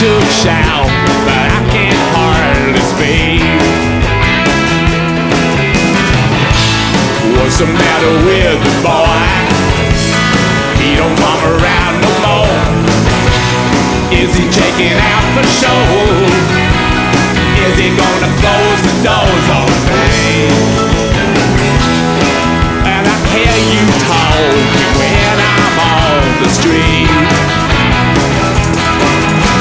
to shout, but I can't hardly speak. What's the matter with the boy? He don't come around no more. Is he checking out for show? Is he gonna close the doors on me?